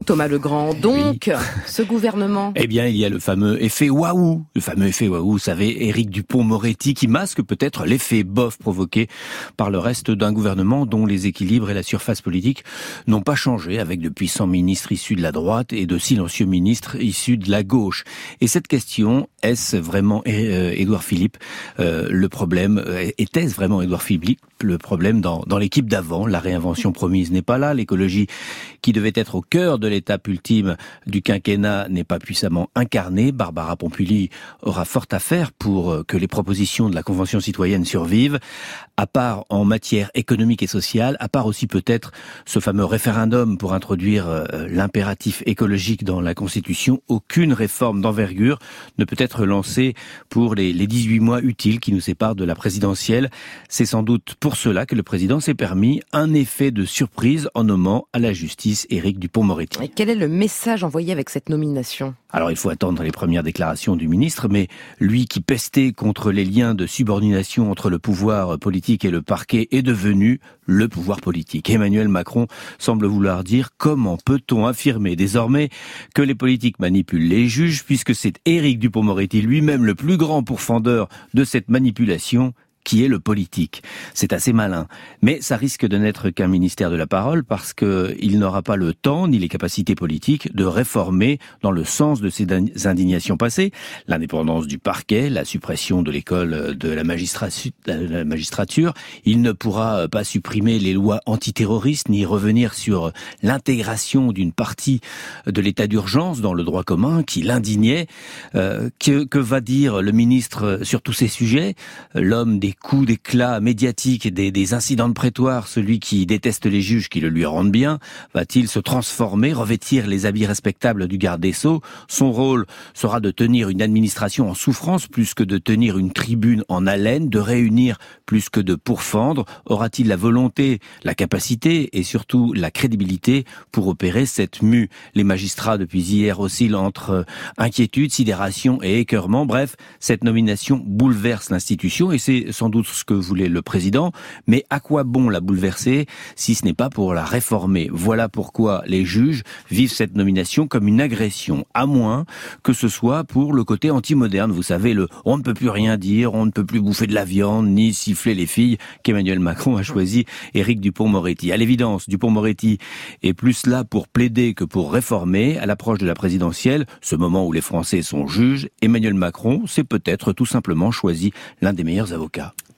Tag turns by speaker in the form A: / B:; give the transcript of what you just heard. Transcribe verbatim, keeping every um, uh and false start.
A: Thomas Legrand, donc, oui. Ce gouvernement...
B: Eh bien, il y a le fameux effet waouh, le fameux effet waouh, vous savez, Éric Dupond-Moretti, qui masque peut-être l'effet bof provoqué par le reste d'un gouvernement dont les équilibres et la surface politique n'ont pas changé, avec de puissants ministres issus de la droite et de silencieux ministres issus de la gauche. Et cette question, est-ce vraiment euh, Édouard Philippe euh, le problème, était-ce vraiment Édouard Philippe le problème dans, dans l'équipe d'avant? La réinvention promise n'est pas là, l'écologie qui devait être au cœur de l'étape ultime du quinquennat n'est pas puissamment incarnée. Barbara Pompili aura fort à faire pour que les propositions de la Convention citoyenne survivent, à part en matière économique et sociale, à part aussi peut-être ce fameux référendum pour introduire l'impératif écologique dans la Constitution. Aucune réforme d'envergure ne peut être lancée pour les, les dix-huit mois utiles qui nous séparent de la présidentielle. C'est sans doute pour cela que le président s'est permis un effet de surprise en nommant à la justice Éric Dupond-Moretti.
A: Et quel est le message envoyé avec cette nomination ?
B: Alors il faut attendre les premières déclarations du ministre, mais lui qui pestait contre les liens de subordination entre le pouvoir politique et le parquet est devenu le pouvoir politique. Emmanuel Macron semble vouloir dire comment peut-on affirmer désormais que les politiques manipulent les juges, puisque c'est Éric Dupond-Moretti lui-même le plus grand pourfendeur de cette manipulation qui est le politique. C'est assez malin. Mais ça risque de n'être qu'un ministère de la parole parce qu'il n'aura pas le temps ni les capacités politiques de réformer dans le sens de ses indignations passées l'indépendance du parquet, la suppression de l'école de la magistrature. Il ne pourra pas supprimer les lois antiterroristes ni revenir sur l'intégration d'une partie de l'état d'urgence dans le droit commun qui l'indignait. Euh, que, que va dire le ministre sur tous ces sujets ? L'homme des coups d'éclat médiatiques, des, des incidents de prétoire, celui qui déteste les juges qui le lui rendent bien, va-t-il se transformer, revêtir les habits respectables du garde des Sceaux ? Son rôle sera de tenir une administration en souffrance plus que de tenir une tribune en haleine, de réunir plus que de pourfendre. Aura-t-il la volonté, la capacité et surtout la crédibilité pour opérer cette mue ? Les magistrats depuis hier oscillent entre inquiétude, sidération et écœurement. Bref, cette nomination bouleverse l'institution et c'est sans doute ce que voulait le président, mais à quoi bon la bouleverser si ce n'est pas pour la réformer ? Voilà pourquoi les juges vivent cette nomination comme une agression, à moins que ce soit pour le côté anti-moderne. Vous savez, le « on ne peut plus rien dire, on ne peut plus bouffer de la viande, ni siffler les filles » qu'Emmanuel Macron a choisi Éric Dupond-Moretti. À l'évidence, Dupond-Moretti est plus là pour plaider que pour réformer. À l'approche de la présidentielle, ce moment où les Français sont juges, Emmanuel Macron s'est peut-être tout simplement choisi l'un des meilleurs avocats.